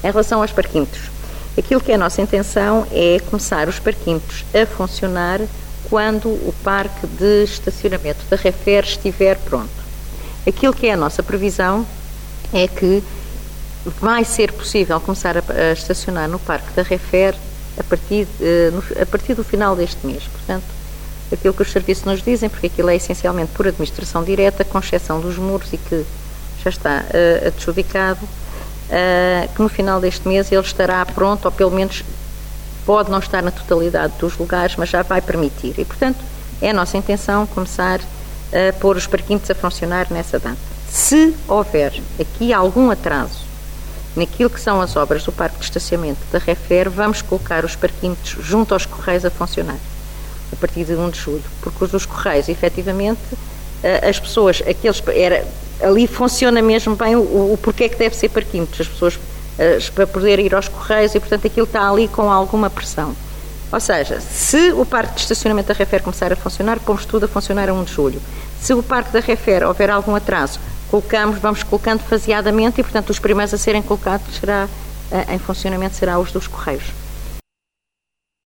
Em relação aos parquímetros, aquilo que é a nossa intenção é começar os parquímetros a funcionar quando o parque de estacionamento da REFER estiver pronto. Aquilo que é a nossa previsão é que vai ser possível começar a estacionar no parque da REFER a partir do final deste mês. Portanto, aquilo que os serviços nos dizem, porque aquilo é essencialmente por administração direta, com exceção dos muros e que já está adjudicado, que no final deste mês ele estará pronto, ou pelo menos pode não estar na totalidade dos lugares, mas já vai permitir. E, portanto, é a nossa intenção começar a pôr os parquímetros a funcionar nessa data. Se houver aqui algum atraso naquilo que são as obras do parque de estacionamento da REFER, vamos colocar os parquímetros junto aos Correios a funcionar, a partir de 1 de julho, porque os dos Correios, efetivamente, as pessoas, ali funciona mesmo bem o porquê que deve ser parquímetros, as pessoas para poder ir aos Correios e, portanto, aquilo está ali com alguma pressão. Ou seja, se o parque de estacionamento da REFER começar a funcionar, pomos tudo a funcionar a 1 de julho. Se o parque da REFER houver algum atraso, vamos colocando faseadamente e, portanto, os primeiros a serem colocados em funcionamento será os dos Correios.